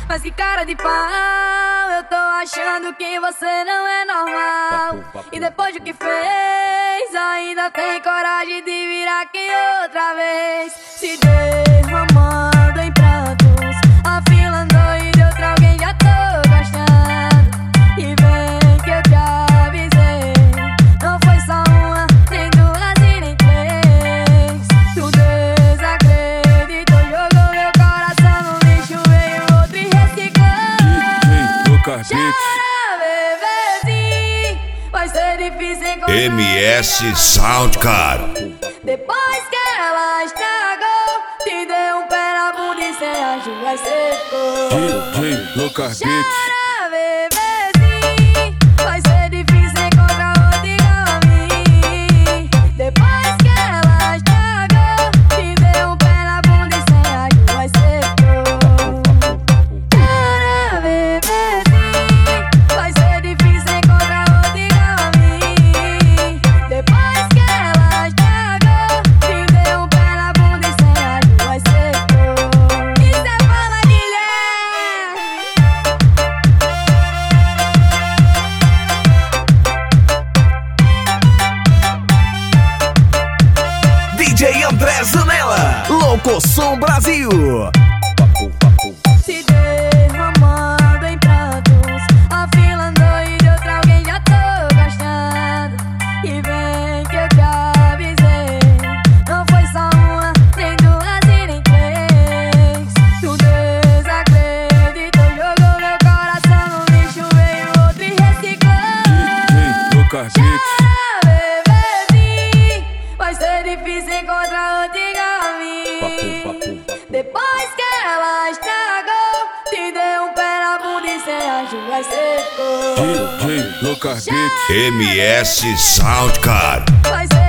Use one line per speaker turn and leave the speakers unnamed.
Mas que cara de pau, eu tô achando que você não é normal. E depois do que fez, ainda tem coragem de vir aqui outra vez. Se derramando em prantos, afilando e de outra alguém já tô gostando. E vem que eu te avisei, não foi só uma, nem duas e nem três. Tu desacreditou, jogou meu coração no lixo, veio outro e reciclou. Chora, bebezinho, vai ser difícil encontrar
MS Soundcar.
Depois que ela estragou, te deu um pé na bunda e cê agiu, aí cê ficou.
DJ Lucas Beat.
Chora, bebezinho, vai ser difícil encontrar outro igual a mim. Depois que ela estragou, te deu um pé na bunda e cê agiu, aí cê ficou. Chora, bebezinho, vai ser difícil encontrar outro igual a mim. Depois que ela estragou, te deu um pé na bunda e cê agiu, aí cê ficou. Isso é paladilha.
DJ André Zanella, Locosom Brasil.
Se derramando em prantos, afilando e de outra alguém já tô gostando. E vem que eu te avisei, não foi só uma, nem duas e nem três. Tu desacreditou, jogou meu coração no lixo, veio outro e reciclou.
DJ Lucas Beat.
Chora, bebezinho, vai ser difícil encontrar outro igual a mim. Depois que ela estragou, te deu um pé na bunda e cê agiu, aí cê ficou.
DJ Lucas Beat.
MS Soundcar.
Vai ser